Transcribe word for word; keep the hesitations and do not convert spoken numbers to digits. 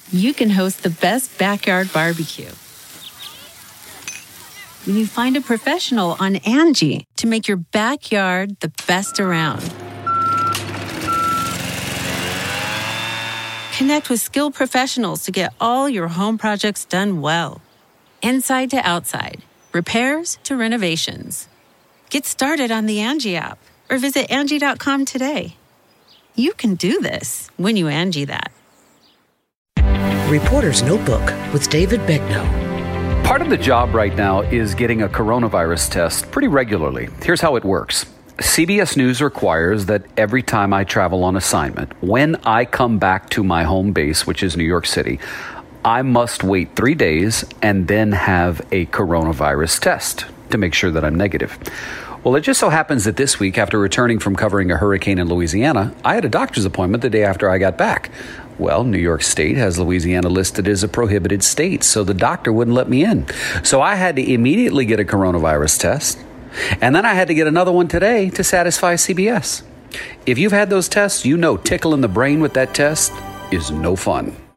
you can host the best backyard barbecue. When you find a professional on Angie to make your backyard the best around. Connect with skilled professionals to get all your home projects done well. Inside to outside, repairs to renovations. Get started on the Angie app or visit Angie dot com today. You can do this when you Angie that. Reporter's Notebook with David Begnaud. Part of the job right now is getting a coronavirus test pretty regularly. Here's how it works. C B S News requires that every time I travel on assignment, when I come back to my home base, which is New York City, I must wait three days and then have a coronavirus test to make sure that I'm negative. Well, it just so happens that this week, after returning from covering a hurricane in Louisiana, I had a doctor's appointment the day after I got back. Well, New York State has Louisiana listed as a prohibited state, so the doctor wouldn't let me in. So I had to immediately get a coronavirus test, and then I had to get another one today to satisfy C B S. If you've had those tests, you know tickling the brain with that test is no fun.